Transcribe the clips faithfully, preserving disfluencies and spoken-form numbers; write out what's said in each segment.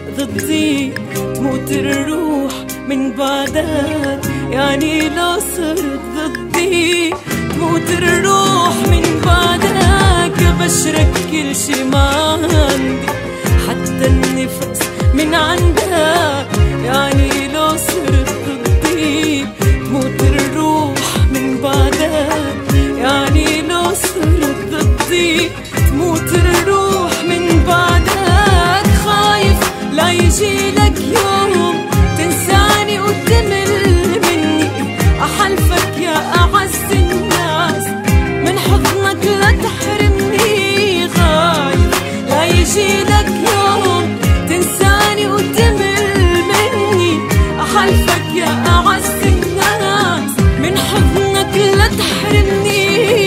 ضدي تموت الروح من بعدك. يعني لو صرت ضدي تموت الروح من بعدك. بشرك كل شي ما عندي حتى النفس من عندك. يعني لو صرت ضدي تموت الروح من بعدك. يعني لو صرت ضدي تموت الروح من بعدك. خايف لا يجيلك يوم تنساني وتمل مني. أحلفك يا أعز الناس من حضنك لا تحرمني. خايف لا يجيلك يوم تنساني وتمل مني. أحلفك يا أعز الناس من حضنك لا تحرمني.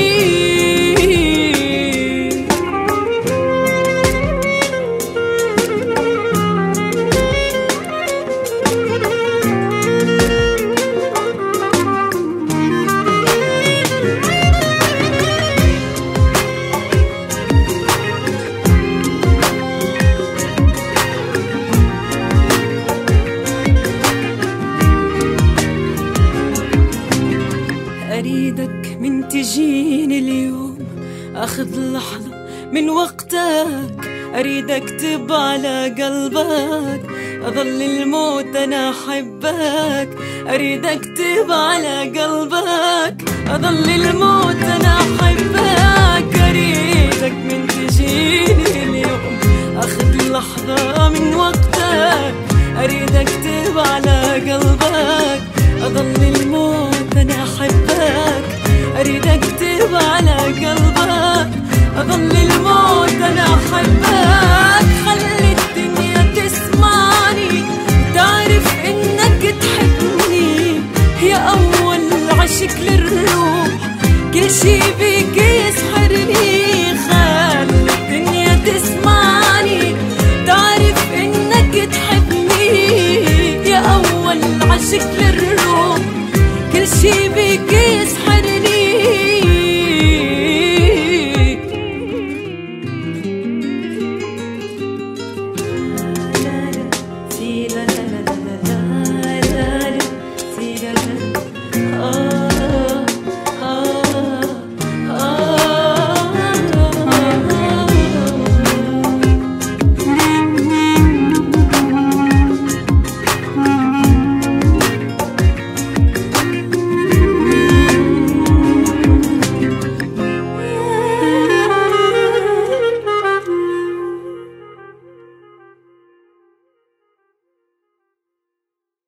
أريدك من تجيني اليوم أخذ لحظة من وقتك. أريد أكتب على قلبك أظل الموت أنا أحبك. أريد أكتب على قلبك أظل الموت أنا أحبك. أريدك من تجيني اليوم أخذ لحظة من وقتك. أريد أكتب على قلبك أظل الموت أنا أحبك. أريد أكتب على قلبك أظل الموت أنا أحبك. خلي الدنيا تسمعني وتعرف إنك تحبني. يا أول عشق للروح كل شي بيك يسحرني. خلي الدنيا تسمعني تعرف إنك تحبني. يا أول عشق للروح كل شي بيك